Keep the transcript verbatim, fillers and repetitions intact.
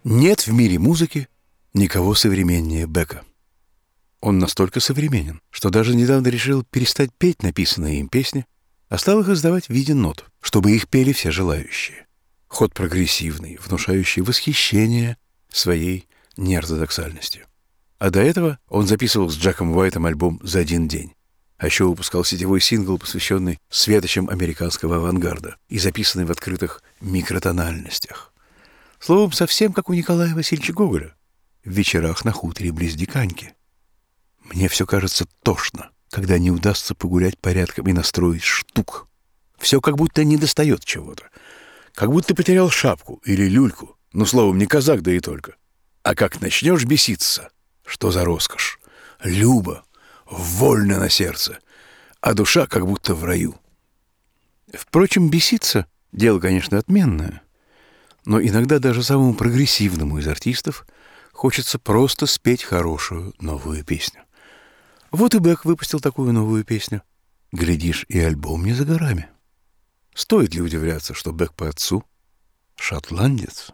Нет в мире музыки никого современнее Бека. Он настолько современен, что даже недавно решил перестать петь написанные им песни, а стал их издавать в виде нот, чтобы их пели все желающие. Ход прогрессивный, внушающий восхищение своей неортодоксальностью. А до этого он записывал с Джеком Уайтом альбом за один день. А еще выпускал сетевой сингл, посвященный светочам американского авангарда и записанный в открытых микротональностях. Словом, совсем как у Николая Васильевича Гоголя в «Вечерах на хуторе близ Диканьки». Мне все кажется тошно, когда не удастся погулять порядком и настроить штук. Все как будто недостает чего-то. Как будто потерял шапку или люльку. Ну, словом, не казак, да и только. А как начнешь беситься, что за роскошь. Любо, вольно на сердце, а душа как будто в раю. Впрочем, беситься — дело, конечно, отменное. Но иногда даже самому прогрессивному из артистов хочется просто спеть хорошую новую песню. Вот и Бек выпустил такую новую песню. Глядишь, и альбом не за горами. Стоит ли удивляться, что Бек по отцу шотландец?